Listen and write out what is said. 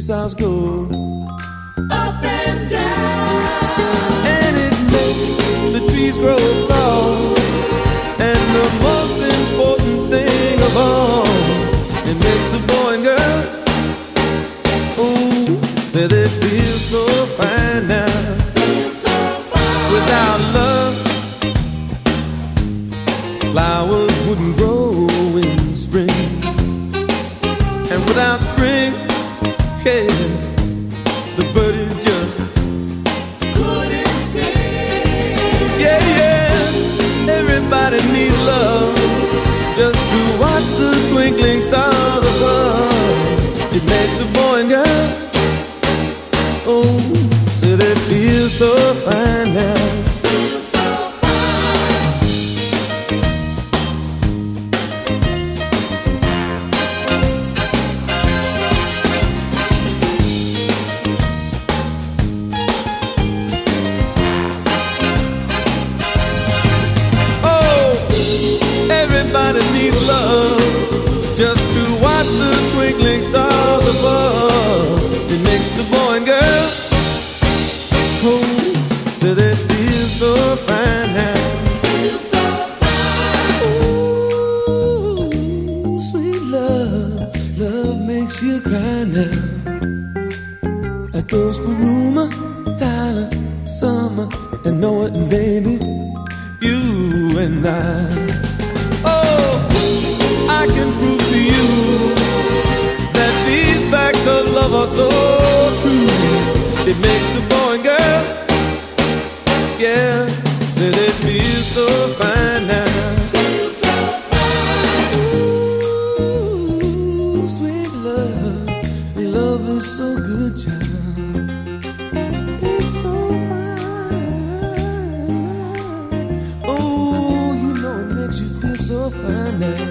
seesaws go up and down, and it makes the trees grow tall. And the most important thing of all, it makes the boy and girl, oh, say they feel so fine now. feel so fine. Without love, flowers wouldn't grow in spring, and without spring, yeah, the birds just Couldn't sing. yeah, yeah. Everybody needs love just to watch the twinkling stars above. It makes a boy and girl, oh, say they feel so fine now. Feel so fine. Everybody needs love just to watch the twinkling stars above. It makes the boy and girl, oh, so they feel so fine now. Feel so fine. Ooh, sweet love, love makes you cry now. That goes for Uma, Tyler, Summer, and Noah, and baby, you and I. I can prove to you that these facts of love are so true. It makes a boy and girl, yeah, say they feel so fine now. Feel so fine. Ooh, sweet love, love is so good, child. It's so fine. Oh, you know it makes you feel so fine now.